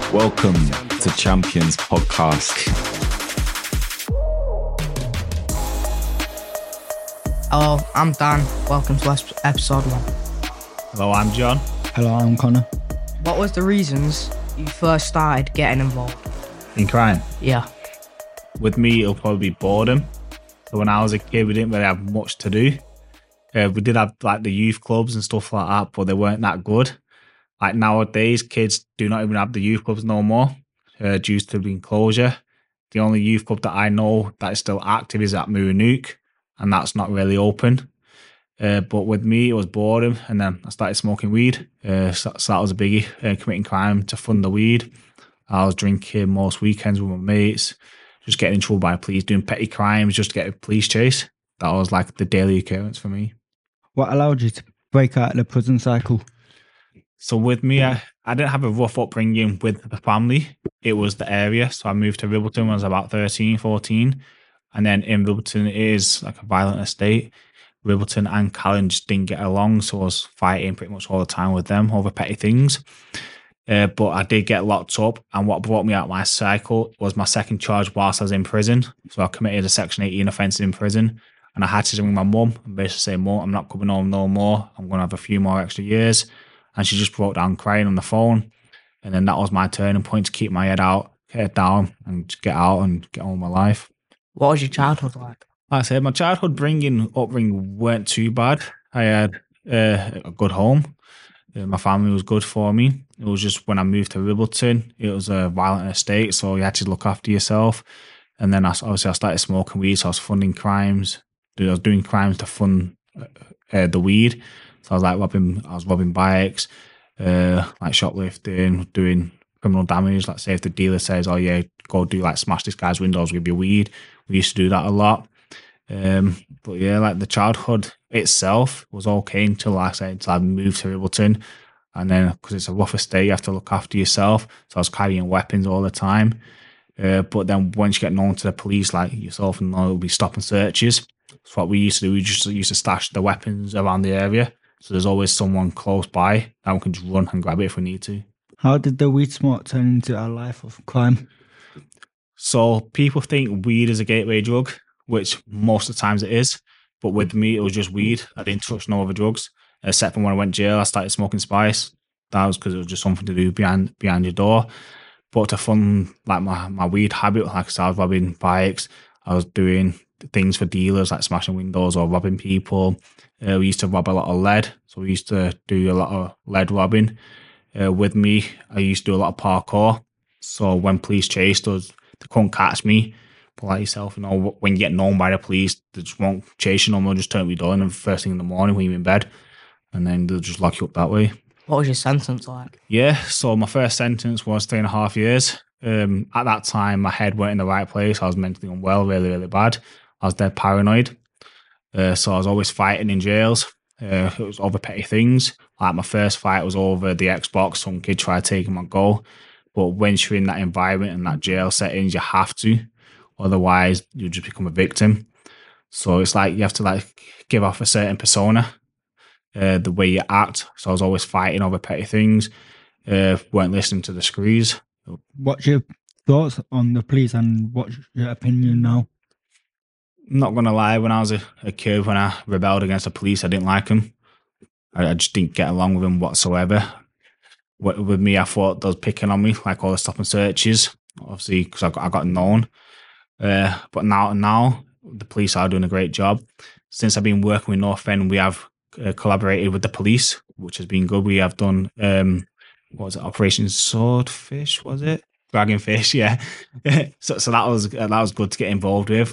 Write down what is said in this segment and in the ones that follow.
Welcome to Champions Podcast. Hello, I'm Dan. Welcome to episode 1. Hello, I'm John. Hello, I'm Connor. What was the reasons you first started getting involved? In crime. Yeah. With me, it'll probably be boredom. So when I was a kid, we didn't really have much to do. We did have like the youth clubs and stuff like that, but they weren't that good. Like nowadays, kids do not even have the youth clubs no more due to the enclosure. The only youth club that I know that is still active is at Moorannook, and that's not really open. But with me, it was boredom, and then I started smoking weed. So that was a biggie, committing crime to fund the weed. I was drinking most weekends with my mates, just getting in trouble by police, doing petty crimes just to get a police chase. That was like the daily occurrence for me. What allowed you to break out of the prison cycle? So with me, I didn't have a rough upbringing with the family. It was the area. So I moved to Ribbleton when I was about 13, 14. And then in Ribbleton, it is like a violent estate. Ribbleton and Callan just didn't get along. So I was fighting pretty much all the time with them over petty things. But I did get locked up. And what brought me out my cycle was my second charge whilst I was in prison. So I committed a Section 18 offence in prison. And I had to ring my mum and basically say, Mum, I'm not coming home no more. I'm going to have a few more extra years. And she just broke down crying on the phone. And then that was my turning point to keep my head down and get out and get on with my life. What was your childhood like? Like I said, my childhood upbringing weren't too bad. I had a good home. My family was good for me. It was just when I moved to Ribbleton, it was a violent estate, so you had to look after yourself. And then I started smoking weed, so I was funding crimes. I was doing crimes to fund the weed. So I was robbing bikes, like shoplifting, doing criminal damage. Like say if the dealer says, "Oh yeah, go do like smash this guy's windows with your weed," we used to do that a lot. But yeah, like the childhood itself was okay until I moved to Ribbleton, and then because it's a rough estate, you have to look after yourself. So I was carrying weapons all the time. But then once you get known to the police, like yourself, and it'll be stop and searches. So what we used to do, we just used to stash the weapons around the area. So there's always someone close by that we can just run and grab it if we need to. How did the weed smoke turn into a life of crime? So people think weed is a gateway drug, which most of the times it is. But with me, it was just weed. I didn't touch no other drugs, except for when I went to jail, I started smoking spice. That was because it was just something to do behind your door. But to fund like my weed habit, like I said, I was robbing bikes. I was doing things for dealers, like smashing windows or robbing people. We used to rob a lot of lead, so we used to do a lot of lead robbing. With me, I used to do a lot of parkour. So when police chased us, they couldn't catch me. But like yourself, when you get known by the police, they just won't chase you no more, just turn your door in the first thing in the morning when you're in bed. And then they'll just lock you up that way. What was your sentence like? Yeah, so my first sentence was 3.5 years. At that time, my head weren't in the right place. I was mentally unwell, really, really bad. I was dead paranoid. So I was always fighting in jails. It was over petty things. Like my first fight was over the Xbox. Some kid tried taking my goal. But once you're in that environment and that jail settings, you have to. Otherwise, you just become a victim. So it's like you have to like give off a certain persona, the way you act. So I was always fighting over petty things. Weren't listening to the screws. What's your thoughts on the police and what's your opinion now? I'm not going to lie, when I was a kid, when I rebelled against the police, I didn't like them. I just didn't get along with them whatsoever. With me, I thought they was picking on me, like all the stop and searches, obviously, because I got known. But now, the police are doing a great job. Since I've been working with North End, we have collaborated with the police, which has been good. We have done, Operation Swordfish, was it? Dragonfish, yeah. so that was good to get involved with.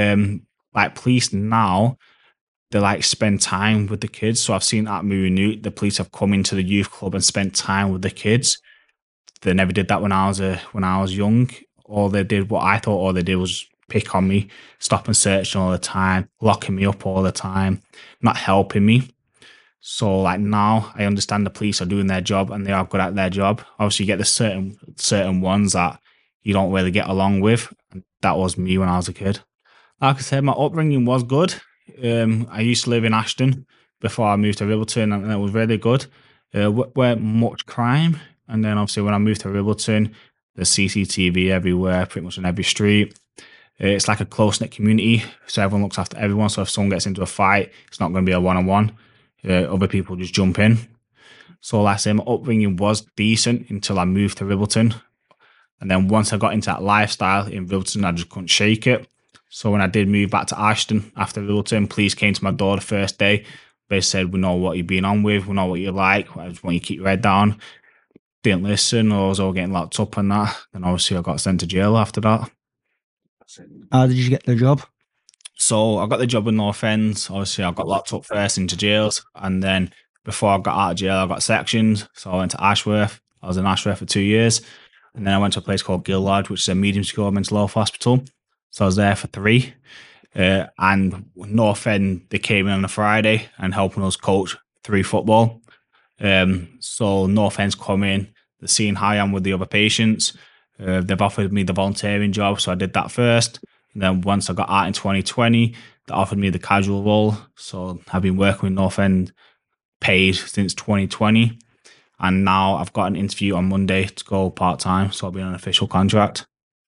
Like police now, they like spend time with the kids. So I've seen at Moorannook, the police have come into the youth club and spent time with the kids. They never did that when I was young. What I thought all they did was pick on me, stop and search all the time, locking me up all the time, not helping me. So like now I understand the police are doing their job and they are good at their job. Obviously you get the certain ones that you don't really get along with. And that was me when I was a kid. Like I said, my upbringing was good. I used to live in Ashton before I moved to Ribbleton and it was really good. Weren't much crime. And then obviously when I moved to Ribbleton, there's CCTV everywhere, pretty much on every street. It's like a close-knit community, so everyone looks after everyone. So if someone gets into a fight, it's not going to be a one-on-one. Other people just jump in. So like I say, my upbringing was decent until I moved to Ribbleton. And then once I got into that lifestyle in Ribbleton, I just couldn't shake it. So when I did move back to Ashton after Ribbleton, police came to my door the first day. They said, we know what you've been on with, we know what you like, I just want you to keep your head down. Didn't listen, or I was all getting locked up and that. Then obviously I got sent to jail after that. How did you get the job? So I got the job with North End. Obviously I got locked up first into jails, and then before I got out of jail I got sectioned. So I went to Ashworth. I was in Ashworth for 2 years, and then I went to a place called Gill Lodge, which is a medium secure mental health hospital. So I was there for 3. And North End, they came in on a Friday and helping us coach 3 football. So North End's come in, they're seeing how I am with the other patients. They've offered me the volunteering job, so I did that first. And then once I got out in 2020, they offered me the casual role. So I've been working with North End paid since 2020. And now I've got an interview on Monday to go part-time, so I'll be on an official contract.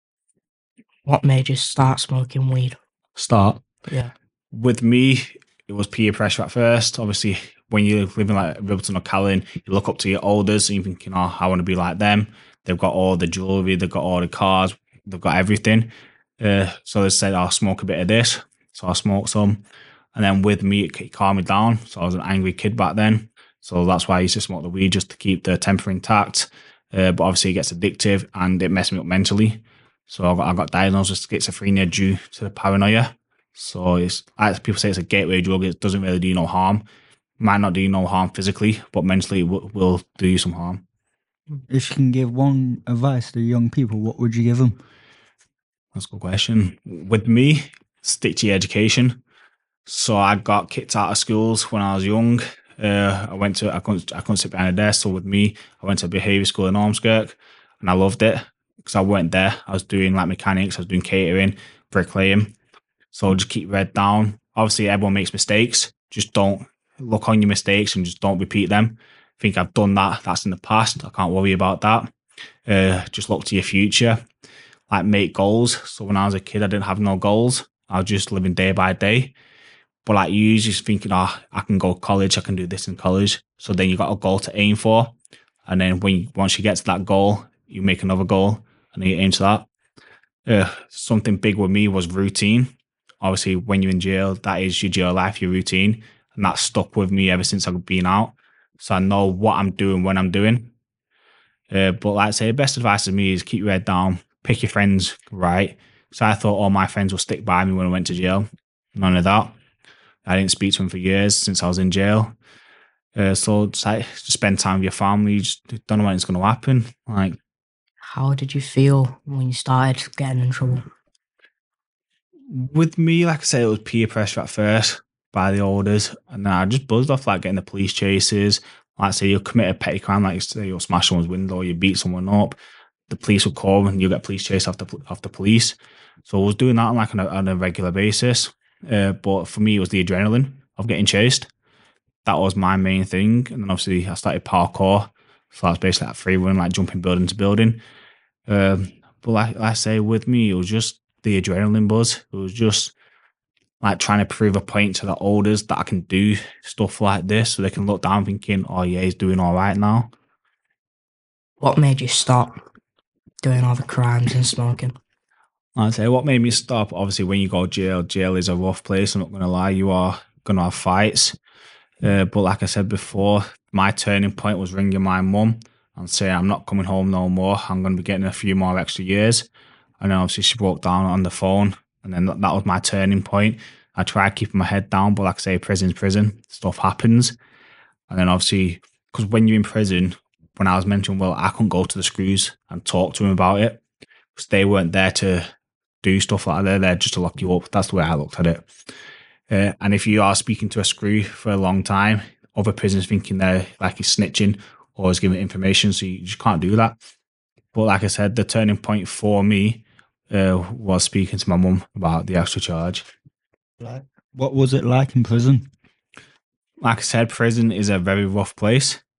What made you start smoking weed? Start? Yeah. With me, it was peer pressure at first. Obviously, when you're living like Ribbleton or Callan, you look up to your elders and you think, I want to be like them. They've got all the jewellery, they've got all the cars, they've got everything. So they said, I'll smoke a bit of this. So I smoked some. And then with me, it calmed me down. So I was an angry kid back then. So that's why I used to smoke the weed, just to keep the temper intact. But obviously it gets addictive and it messed me up mentally. So I got diagnosed with schizophrenia due to the paranoia. So it's, as people say, it's a gateway drug. It doesn't really do you no harm. Might not do you no harm physically, but mentally it will do you some harm. If you can give one advice to young people, what would you give them? That's a good question. With me, stick to your education. So I got kicked out of schools when I was young. I couldn't sit behind a desk. So with me, I went to a behaviour school in Ormskirk, and I loved it because I went there. I was doing like mechanics, I was doing catering, bricklaying. So just keep your head down. Obviously, everyone makes mistakes. Just don't look on your mistakes and just don't repeat them. I think I've done that. That's in the past. I can't worry about that. Just look to your future. Like make goals. So when I was a kid, I didn't have no goals. I was just living day by day. But like you just thinking, I can go to college, I can do this in college. So then you got a goal to aim for. And then once you get to that goal, you make another goal and then you aim to that. Something big with me was routine. Obviously, when you're in jail, that is your jail life, your routine. And that's stuck with me ever since I've been out. So I know what I'm doing when I'm doing. But like I say, the best advice to me is keep your head down, pick your friends right. So I thought all my friends would stick by me when I went to jail. None of that. I didn't speak to them for years since I was in jail. So just spend time with your family. You just don't know when it's going to happen. Like, how did you feel when you started getting in trouble? With me, like I said, it was peer pressure at first by the elders, and then I just buzzed off like getting the police chases. Like say you commit a petty crime, like say you'll smash someone's window, you beat someone up, the police will call and you'll get police chase off the police. So I was doing that on a regular basis. But for me, it was the adrenaline of getting chased. That was my main thing. And then obviously I started parkour. So that's basically like free run, like jumping building to building. But like I say, with me, it was just the adrenaline buzz. It was just like trying to prove a point to the elders that I can do stuff like this so they can look down thinking, oh yeah, he's doing all right now. What made you stop doing all the crimes and smoking? I'd say what made me stop, obviously when you go to jail is a rough place, I'm not going to lie, you are going to have fights. But like I said before, my turning point was ringing my mum and saying, I'm not coming home no more, I'm going to be getting a few more extra years. And then obviously she broke down on the phone, and then that was my turning point. I tried keeping my head down, but like I say, prison's prison, stuff happens. And then obviously, because when you're in prison, when I was mentioning, well, I couldn't go to the screws and talk to them about it, because they weren't there to do stuff like that, they're there just to lock you up. That's the way I looked at it. And if you are speaking to a screw for a long time, other prisoners thinking they're like he's snitching or is giving information, so you just can't do that. But like I said, the turning point for me was speaking to my mum about the extra charge. What was it like in prison? Like I said, prison is a very rough place.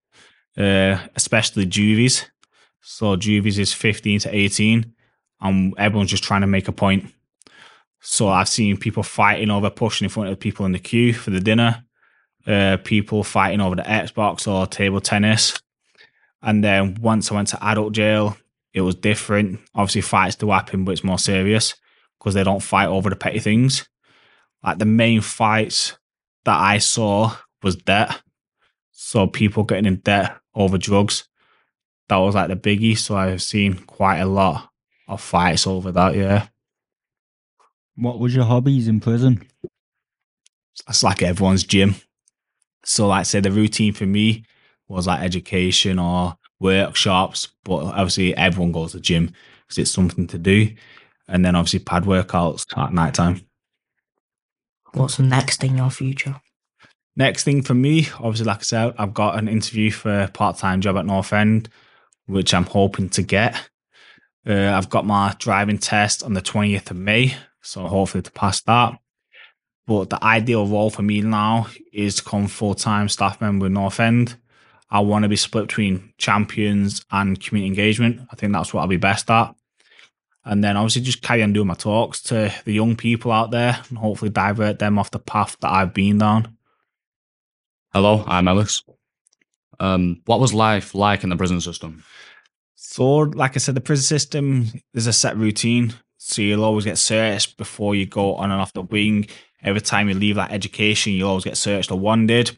especially juvies. So juvies is 15 to 18, and everyone's just trying to make a point. So I've seen people fighting over pushing in front of people in the queue for the dinner, people fighting over the Xbox or table tennis. And then once I went to adult jail, it was different. Obviously, fights do happen, but it's more serious because they don't fight over the petty things. Like the main fights that I saw was debt. So people getting in debt over drugs. That was like the biggie. So I've seen quite a lot of fights over that, yeah. What was your hobbies in prison? That's like everyone's gym. So like say the routine for me was like education or workshops, but obviously everyone goes to the gym because it's something to do. And then obviously pad workouts at night time. What's next in your future? Next thing for me, obviously, like I said, I've got an interview for a part-time job at North End, which I'm hoping to get. I've got my driving test on the 20th of May, so hopefully to pass that. But the ideal role for me now is to become full-time staff member with North End. I want to be split between champions and community engagement. I think that's what I'll be best at. And then obviously just carry on doing my talks to the young people out there and hopefully divert them off the path that I've been down. Hello, I'm Ellis. What was life like in the prison system? So, like I said, the prison system, there's a set routine. So you'll always get searched before you go on and off the wing. Every time you leave like education, you'll always get searched or wanted.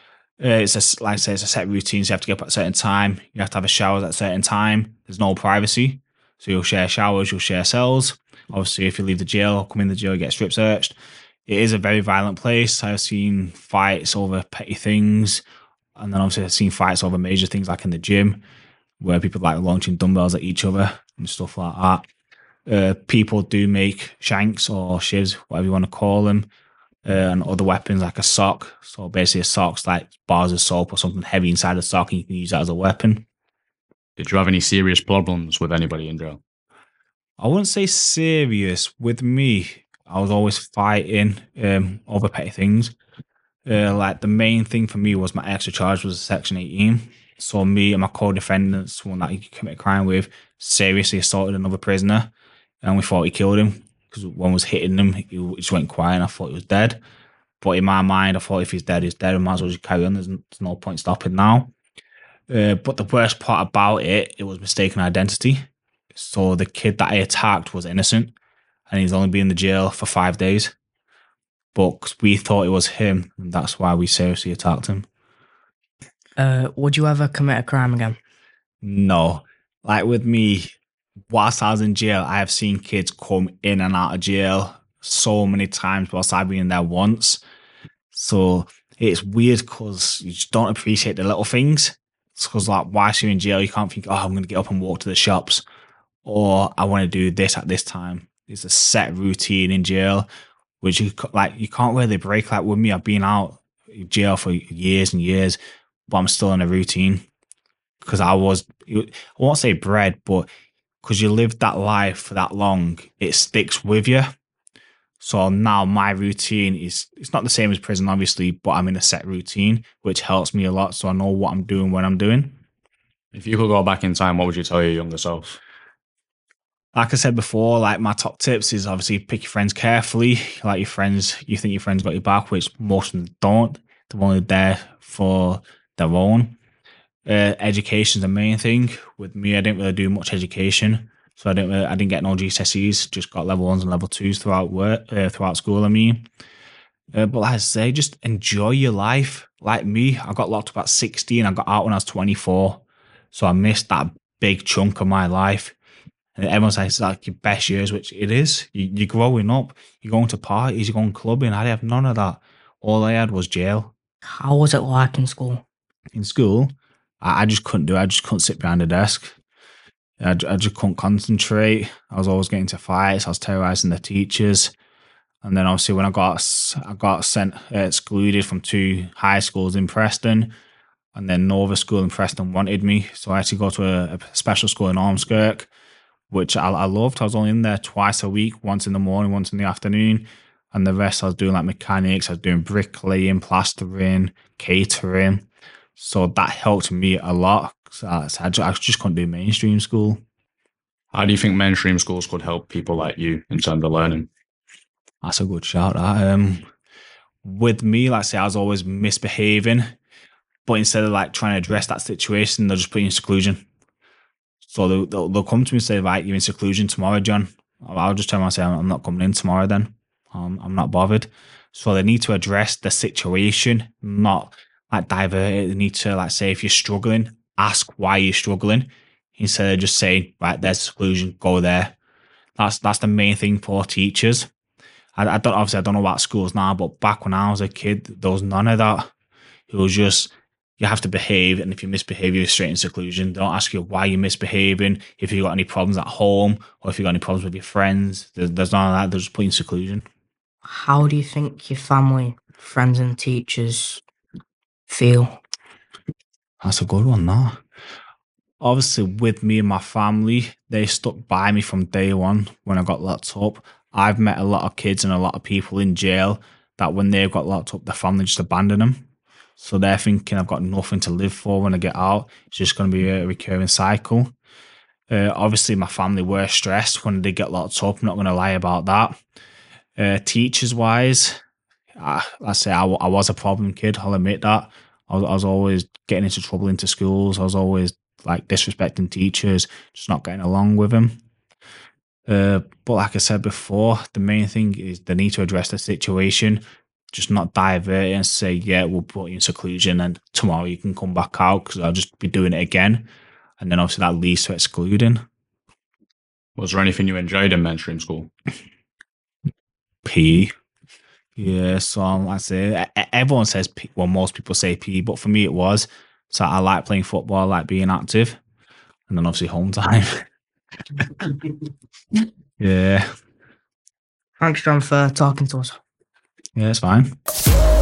Like I say, it's a set routine. So you have to get up at a certain time. You have to have a shower at a certain time. There's no privacy. So you'll share showers, you'll share cells. Obviously, if you leave the jail or come in the jail, you get strip searched. It is a very violent place. I've seen fights over petty things. And then obviously I've seen fights over major things like in the gym where people like launching dumbbells at each other and stuff like that. People do make shanks or shivs, whatever you want to call them, and other weapons like a sock. So basically a sock's like bars of soap or something heavy inside the sock and you can use that as a weapon. Did you have any serious problems with anybody in jail? I wouldn't say serious. With me, I was always fighting over petty things. Like the main thing for me was my extra charge was Section 18. So me and my co-defendants, one that he committed a crime with, seriously assaulted another prisoner, and we thought he killed him because one was hitting him. He just went quiet, and I thought he was dead. But in my mind, I thought if he's dead, he's dead. I might as well just carry on. There's no point stopping now. But the worst part about it was mistaken identity. So the kid that I attacked was innocent, and he's only been in the jail for 5 days. But we thought it was him, and that's why we seriously attacked him. Would you ever commit a crime again? No. Like with me, whilst I was in jail, I have seen kids come in and out of jail so many times whilst I've been there once. So it's weird because you just don't appreciate the little things. It's because like whilst you're in jail, you can't think, oh, I'm going to get up and walk to the shops, or I want to do this at this time. It's a set routine in jail, which you can't really break. Like with me, I've been out of jail for years and years, but I'm still in a routine because I won't say bred, but because you live that life for that long, it sticks with you. So now my routine it's not the same as prison, obviously, but I'm in a set routine, which helps me a lot. So I know what I'm doing when I'm doing. If you could go back in time, what would you tell your younger self? Like I said before, like my top tips is obviously pick your friends carefully. Like your friends, you think your friends got your back, which most of them don't. They're only there for their own. Education's the main thing. With me, I didn't really do much education, so I didn't get no GCSEs. Just got level 1s and level 2s throughout school. But like I say, just enjoy your life. Like me, I got locked up at 16. I got out when I was 24, so I missed that big chunk of my life. And everyone says it's like your best years, which it is. You're growing up. You're going to parties. You're going clubbing. I have none of that. All I had was jail. How was it like in school? In school, I just couldn't do it. I just couldn't sit behind a desk. I just couldn't concentrate. I was always getting into fights. I was terrorizing the teachers. And then obviously when I got sent excluded from 2 high schools in Preston, and then Nova School in Preston wanted me, so I had to go to a special school in Ormskirk, which I loved. I was only in there twice a week, once in the morning, once in the afternoon, and the rest I was doing like mechanics. I was doing bricklaying, plastering, catering. So that helped me a lot. So I just couldn't do mainstream school. How do you think mainstream schools could help people like you in terms of learning? That's a good shout. With me, like I say, I was always misbehaving, but instead of like trying to address that situation, they'll just put you in seclusion. So they'll come to me and say, right, you're in seclusion tomorrow, John. I'll just tell them, I say, I'm not coming in tomorrow then. I'm not bothered. So they need to address the situation, not like divert it. They need to like say, if you're struggling, ask why you're struggling instead of just saying, right, there's seclusion, go there. That's the main thing for teachers. I don't know about schools now, but back when I was a kid, there was none of that. It was just, you have to behave, and if you misbehave, you're straight in seclusion. They don't ask you why you're misbehaving, if you got any problems at home, or if you got any problems with your friends. There's none of that. They're just put you in seclusion. How do you think your family, friends, and teachers feel? That's a good one, though. Obviously, with me and my family, they stuck by me from day one when I got locked up. I've met a lot of kids and a lot of people in jail that when they've got locked up, their family just abandon them. So they're thinking, I've got nothing to live for when I get out. It's just going to be a recurring cycle. Obviously, my family were stressed when they get locked up. I'm not going to lie about that. Teachers-wise, I was a problem kid. I'll admit that. I was always getting into trouble into schools. I was always like disrespecting teachers, just not getting along with them. But like I said before, the main thing is they need to address the situation, just not divert it and say, yeah, we'll put you in seclusion and tomorrow you can come back out, because I'll just be doing it again. And then obviously that leads to excluding. Was there anything you enjoyed in mainstream school? PE. Yeah, so I say everyone says PE, well, most people say PE, but for me it was. So I like playing football, I like being active, and then obviously home time. Yeah. Thanks, John, for talking to us. Yeah, it's fine.